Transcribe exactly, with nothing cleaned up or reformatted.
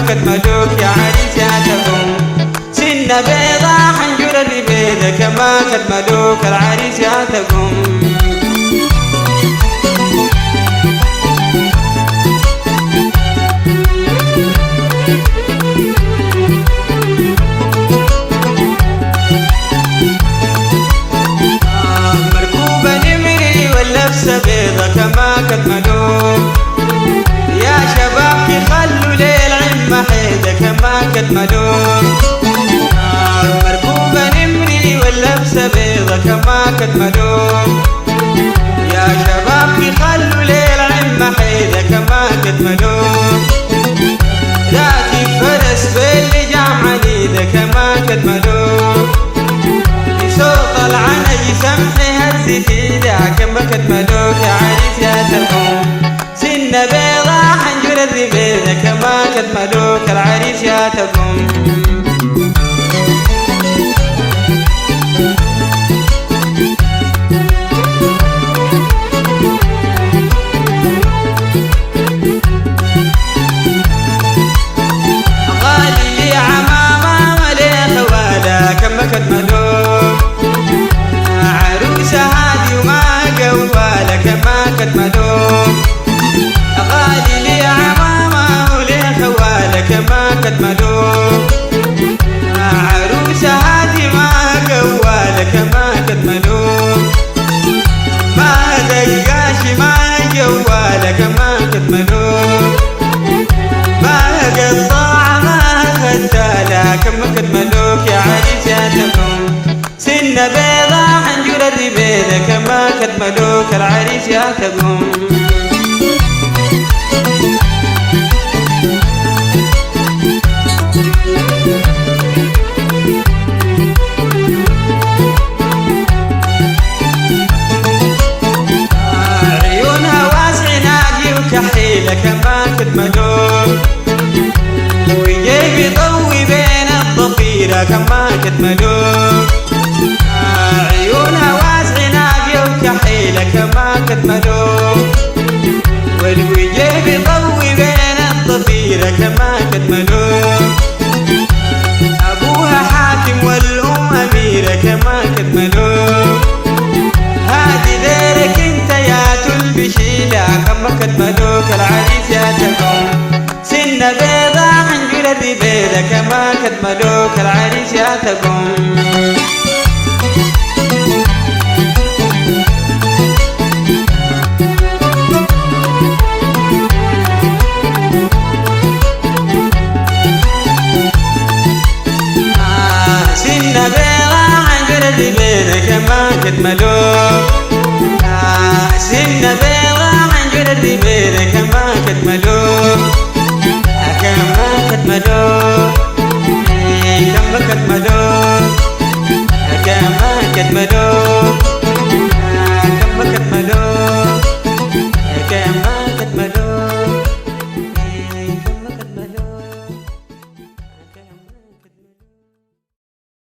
كتمدوك يا عريس يا تقوم. سنة بيضة حنجر الربيدة كما كتمدوك العريس يا تقوم. لبسة بيضة كما كتمدوك يا شباب خلوا ليل عم حيدة كما كتمدوك. مركوبة نمري واللبسة بيضة كما كتمدوك يا شباب خلوا ليل عم حيدة كما كتمدوك. راكب فرس باللجام عنيدة كما كتمدوك صوت العنج سمحي هز فيدا كما كتمدوك يا عريس يا تقوم. سنة بيضة حنجر الربيدة كما كتمدوك العريس يا تقوم. غالي لي عمامة ولي خوالة كما كتمدوك هادي وما قوالة كما كتمدوك. غالي لي عمامة ولي خوالة كما كتمدوك عروسة هادي ما قوالة كما كتمدوك. ما دقاش ما جوالة كما كتمدوك. ما قطاعة ما غدالة كما كتمدوك يا عريس يا تقوم. سنة بيضة حنجر الربيدة كما كتمدوك العريس يا تقوم. عيونها واسع ناقي وكحيلة كما كتمدوك وجيبي ضوي بين الضفيرة كما كتمدوك. عيونها واسع ناقية وكحيلة كما كتمدوك والوجه بيضوي بين الضفيرة كما كتمدوك. أبوها حاكم والأم أميرة كما كتمدوك. هادي ديرك انت يا تلبشيلة كما كتمدوك العريس يا تقوم. سنة بيضة حنجر الربيدة كما كتمدوك العريس يا تقوم. سنة بيضة حنجر الربيدة كما كتمدوك. سنة بيضة حنجر الربيدة كما كتمدوك كما كتمدوك كما كتمدوك كما كتمدوك.